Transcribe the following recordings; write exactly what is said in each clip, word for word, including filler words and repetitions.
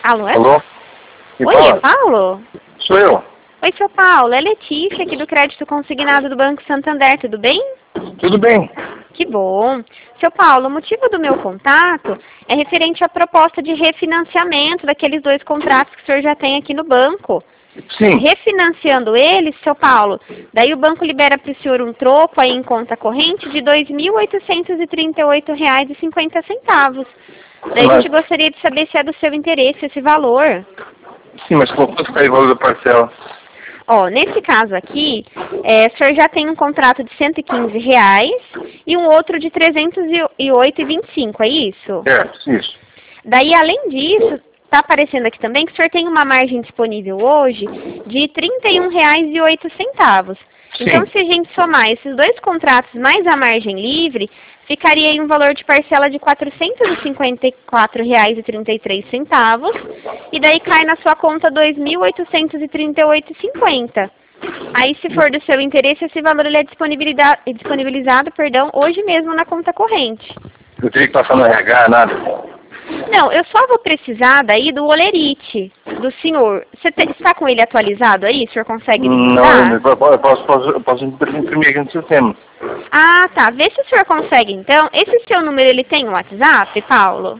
Alô? Alô? E Oi, fala? é Paulo? Sou eu. Oi, seu Paulo. É Letícia aqui do Crédito Consignado do Banco Santander, tudo bem? Tudo bem? Que bom. Seu Paulo, o motivo do meu contato é referente à proposta de refinanciamento daqueles dois contratos que o senhor já tem aqui no banco. Sim. Refinanciando eles, seu Paulo, daí o banco libera para o senhor um troco aí em conta corrente de dois mil oitocentos e trinta e oito reais e cinquenta centavos. Daí a Mas- gente gostaria de saber se é do seu interesse esse valor. Sim, mas qual quanto cai o valor da parcela? Ó, nesse caso aqui, é, o senhor já tem um contrato de cento e quinze reais e um outro de trezentos e oito reais e vinte e cinco centavos, é isso? Certo, isso. Daí, além disso, está aparecendo aqui também que o senhor tem uma margem disponível hoje de trinta e um reais e oito centavos. Sim. Então, se a gente somar esses dois contratos mais a margem livre, ficaria aí um valor de parcela de quatrocentos e cinquenta e quatro reais e trinta e três centavos, e daí cai na sua conta dois mil oitocentos e trinta e oito reais e cinquenta centavos. Aí, se for do seu interesse, esse valor ele é disponibilizado, disponibilizado perdão, hoje mesmo na conta corrente. Eu teria que passar no R H, nada. Não, eu só vou precisar daí do olerite do senhor. Você te- está com ele atualizado aí? O senhor consegue me Não, mandar? eu posso, eu posso, posso, eu posso imprimir aqui no sistema. Ah, tá. Vê se o senhor consegue, então. Esse seu número, ele tem um WhatsApp, Paulo?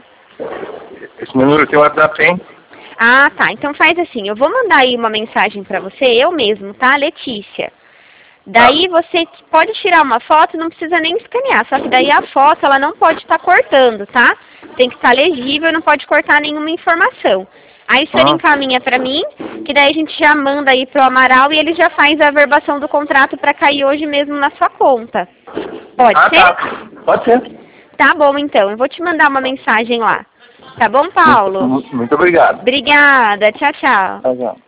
Esse meu número tem o WhatsApp, tem? Ah, tá. Então faz assim, eu vou mandar aí uma mensagem pra você, eu mesmo, tá, Letícia? Daí você pode tirar uma foto, não precisa nem escanear, só que daí a foto, ela não pode estar cortando, tá? Tem que estar legível, não pode cortar nenhuma informação. Aí o senhor Ah. encaminha pra mim, que daí a gente já manda aí pro Amaral e ele já faz a averbação do contrato pra cair hoje mesmo na sua conta. Pode Ah, ser? tá. Pode ser. Tá bom, então. Eu vou te mandar uma mensagem lá. Tá bom, Paulo? Muito, muito obrigado. Obrigada. Tchau, tchau. Tchau, tchau.